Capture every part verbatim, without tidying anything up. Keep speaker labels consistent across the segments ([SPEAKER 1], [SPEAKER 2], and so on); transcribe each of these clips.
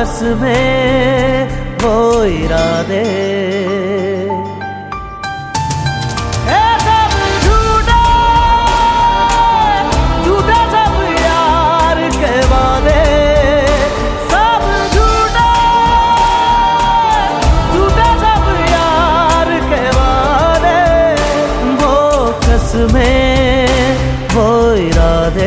[SPEAKER 1] कसमें वो इरादे। में वो इरादे।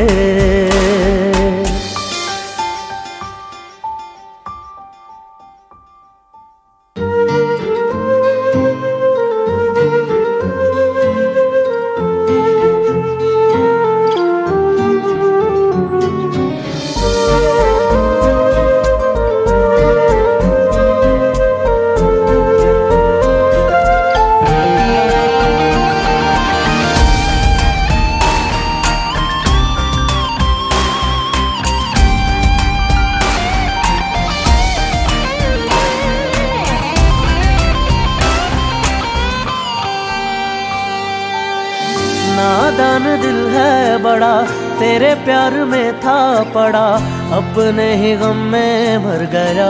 [SPEAKER 1] नादान दिल है बड़ा, तेरे प्यार में था पड़ा, अपने ही गम में मर गया।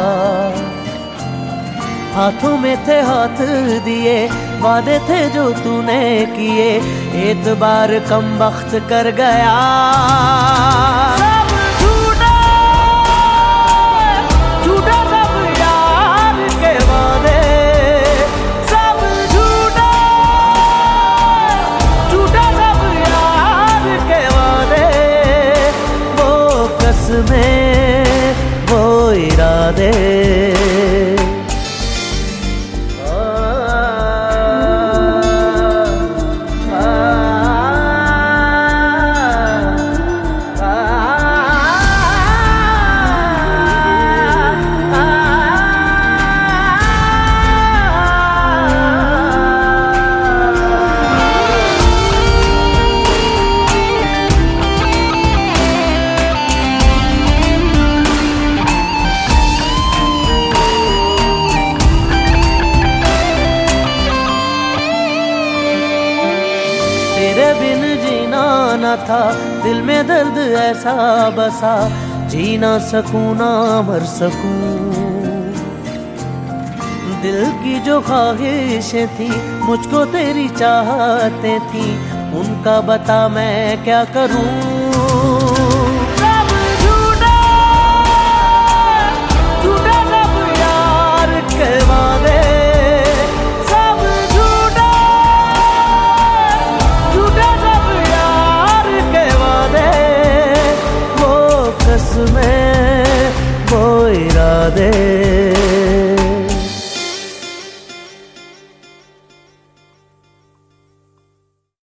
[SPEAKER 1] हाथों में थे हाथ दिए, वादे थे जो तूने किए, एतबार कम वक्त कर गया। में वो इरादे। तेरे बिन जीना न था, दिल में दर्द ऐसा बसा, जी ना सकूं ना मर सकूं। दिल की जो ख्वाहिशें थी, मुझको तेरी चाहते थी, उनका बता मैं क्या करूं। में वो इरादे।